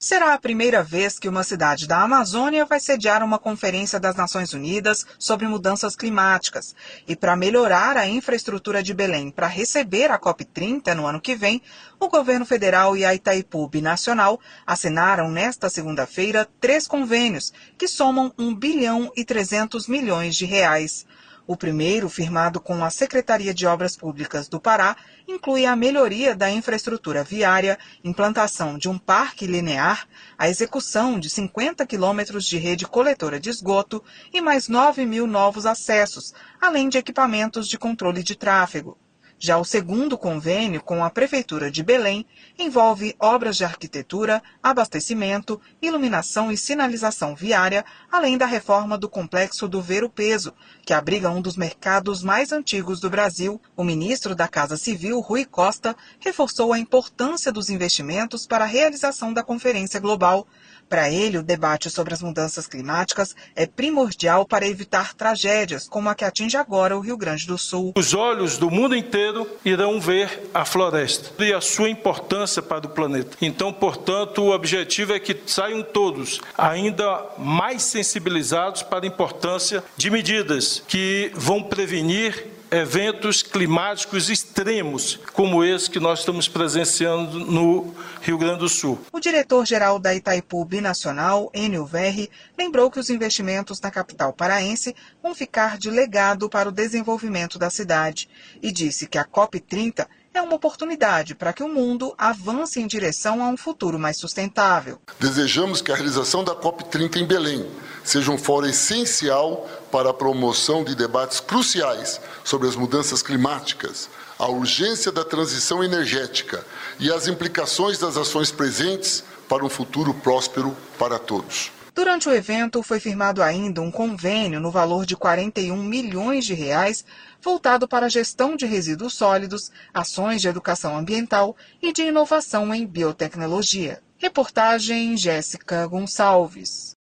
Será a primeira vez que uma cidade da Amazônia vai sediar uma conferência das Nações Unidas sobre mudanças climáticas. E para melhorar a infraestrutura de Belém para receber a COP30 no ano que vem, o governo federal e a Itaipu Binacional assinaram nesta segunda-feira 3 convênios que somam 1 bilhão e 300 milhões de reais. O primeiro, firmado com a Secretaria de Obras Públicas do Pará, inclui a melhoria da infraestrutura viária, implantação de um parque linear, a execução de 50 quilômetros de rede coletora de esgoto e mais 9 mil novos acessos, além de equipamentos de controle de tráfego. Já o segundo convênio, com a Prefeitura de Belém, envolve obras de arquitetura, abastecimento, iluminação e sinalização viária, além da reforma do complexo do Ver-o-Peso, que abriga um dos mercados mais antigos do Brasil. O ministro da Casa Civil, Rui Costa, reforçou a importância dos investimentos para a realização da Conferência Global. Para ele, o debate sobre as mudanças climáticas é primordial para evitar tragédias como a que atinge agora o Rio Grande do Sul. Os olhos do mundo inteiro irão ver a floresta e a sua importância para o planeta. Então, portanto, o objetivo é que saiam todos ainda mais sensibilizados para a importância de medidas que vão prevenir eventos climáticos extremos, como esse que nós estamos presenciando no Rio Grande do Sul. O diretor-geral da Itaipu Binacional, Enio Verri, lembrou que os investimentos na capital paraense vão ficar de legado para o desenvolvimento da cidade e disse que a COP30 é uma oportunidade para que o mundo avance em direção a um futuro mais sustentável. Desejamos que a realização da COP30 em Belém seja um fórum essencial para a promoção de debates cruciais sobre as mudanças climáticas, a urgência da transição energética e as implicações das ações presentes para um futuro próspero para todos. Durante o evento, foi firmado ainda um convênio no valor de 41 milhões de reais voltado para a gestão de resíduos sólidos, ações de educação ambiental e de inovação em biotecnologia. Reportagem Jéssica Gonçalves.